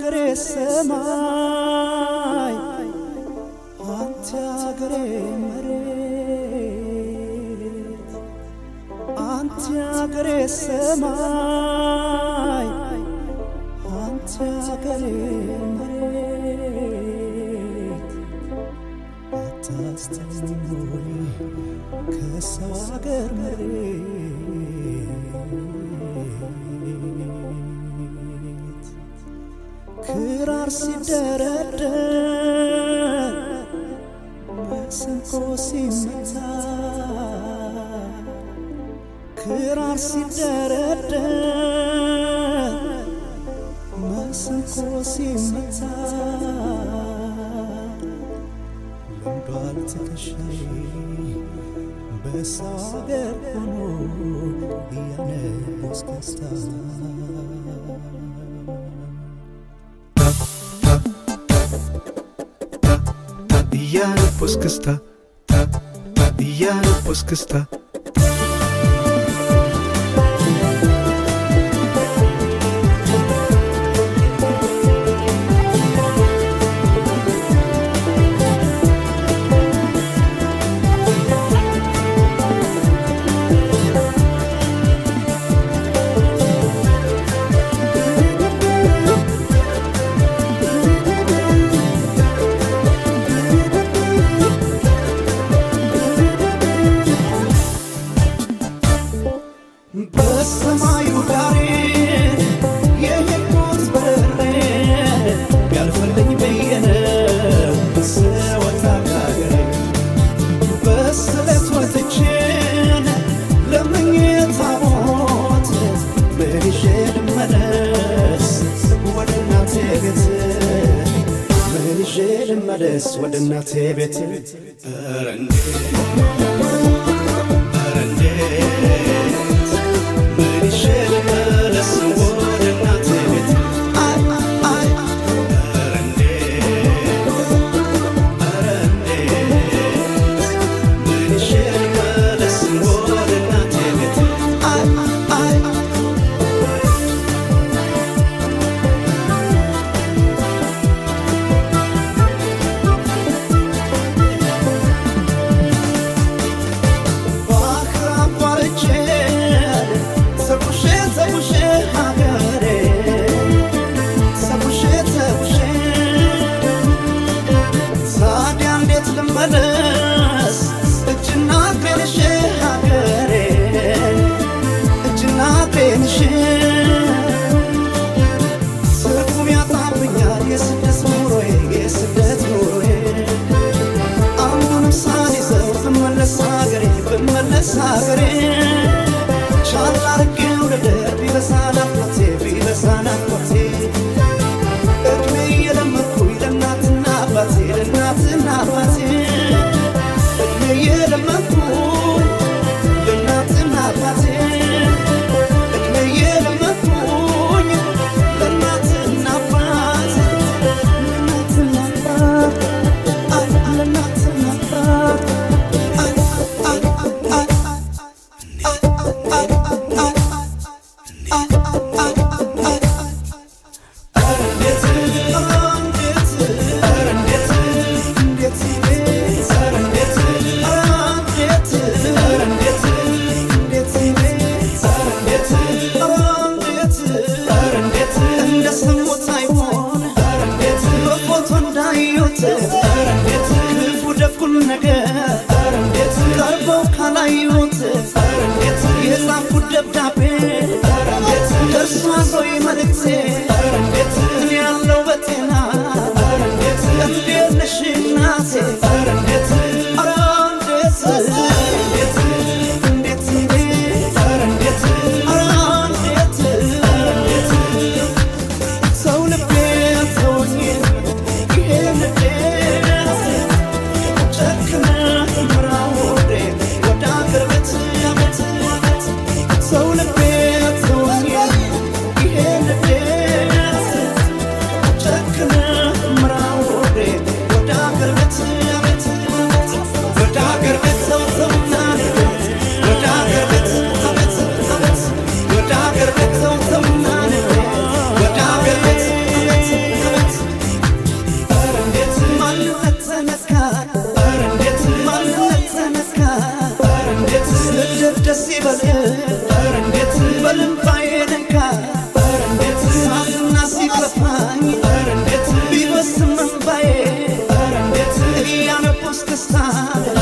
አገሬ ሰማይ አንተ አገሬ መሬት አንተ አገሬ ሰማይ አንተ አገሬ መሬት አታስተምሩኝ ከሰው አገር መሬት ክራር ሲደረደር መሰንቆ ሲመታ ክራር ሲደረደር መሰንቆ ሲመታ ለምዷል ትከሻዬ በሰው አገር ሆኖ እያነቦስ ከስታ Iyanepos kısta, Iyanepos kısta. በሰማዩ ዳሬ የሄድኩት በሬ ያልፈልኝ በየነው ስወጣ ከአገሬ በስለት ወጥቼን ለምኜት ታቦት ምን ይዤ ልመለስ ወደ እናቴ ቤት ምን ይዤ ልመለስ ወደ እናቴ ቤት ኧረ መለስ እጅና እግሬንሽ ሀገሬ እጅና እግሬንሽ ትርጉም ያጣብኛል የስደት ኑሮዬ የስደት ኑሮዬ አሁንም ሳልይዘው ብመለስ ሀገሬ ብመለስ ሀገሬ ቻል አድርጌው ልደር ቢበዛ ናፍቆቴ ቢበዛ ናፍቆቴ እድሜ እየለመድኩኝ ለእናትና አባቴ ለእናትና አባቴ ሀገሬ